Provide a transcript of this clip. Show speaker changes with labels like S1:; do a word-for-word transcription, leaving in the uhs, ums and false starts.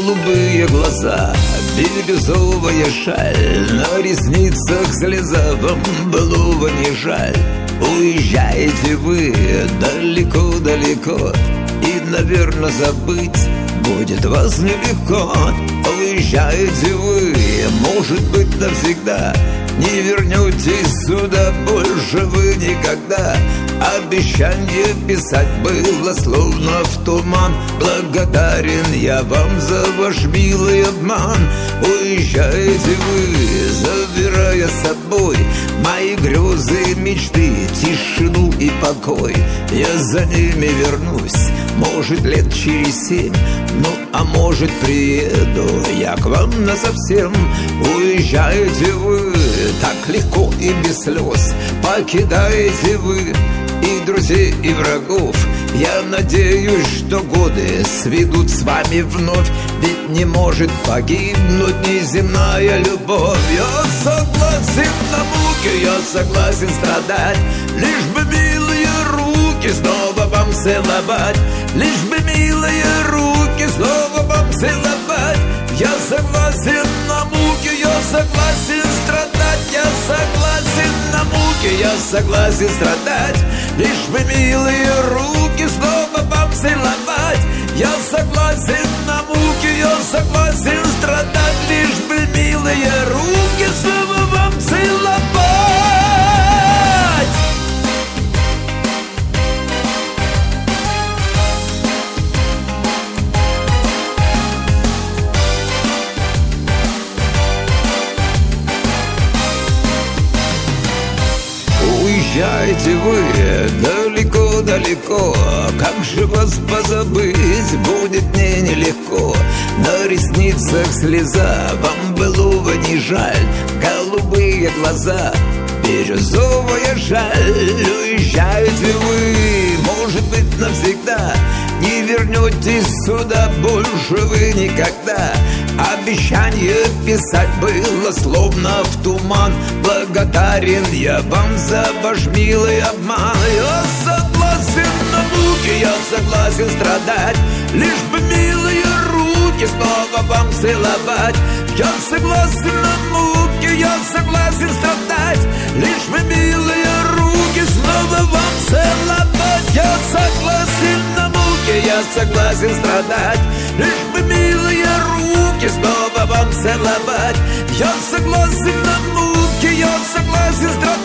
S1: голубые глаза, бирюзовая шаль, на ресницах слеза, вам былого не жаль. Уезжаете вы далеко-далеко, и, наверное, забыть будет вас нелегко. Уезжаете вы, может быть, навсегда, не вернетесь сюда больше вы никогда. Обещание писать было словно в туман. Благодарен я вам за ваш милый обман. Уезжаете вы, забирая с собой мои грезы, мечты, тишину и покой. Я за ними вернусь, может, лет через семь, ну, а может, приеду я к вам насовсем. Уезжаете вы так легко и без слез, покидаете вы и друзей, и врагов. Я надеюсь, что годы сведут с вами вновь, ведь не может погибнуть неземная любовь. Я согласен на муки, я согласен страдать, лишь бы милые руки снова вам целовать, лишь бы милые руки снова вам целовать. Я согласен на муки, я согласен страдать, я согласен на муки, я согласен страдать, лишь бы милые руки снова вам целовать. Я согласен на муки, я согласен страдать, лишь бы милые руки снова вам целовать. Уезжаете вы далеко-далеко, как же вас позабыть будет мне нелегко. На ресницах слеза, вам былого не жаль, голубые глаза, бирюзовая жаль. Уезжаете вы, может быть, навсегда, не вернетесь сюда больше вы никогда. Обещание писать было словно в туман. Благодарен я вам за ваш милый обман. Я согласен на муки, я согласен страдать, лишь бы милые руки снова вам целовать. Я согласен на муки, я согласен страдать, лишь бы милые руки снова вам целовать. Я согласен на муки, я согласен страдать, лишь бы милые руки снова вам целовать. Я согласен на муки, я согласен страдать,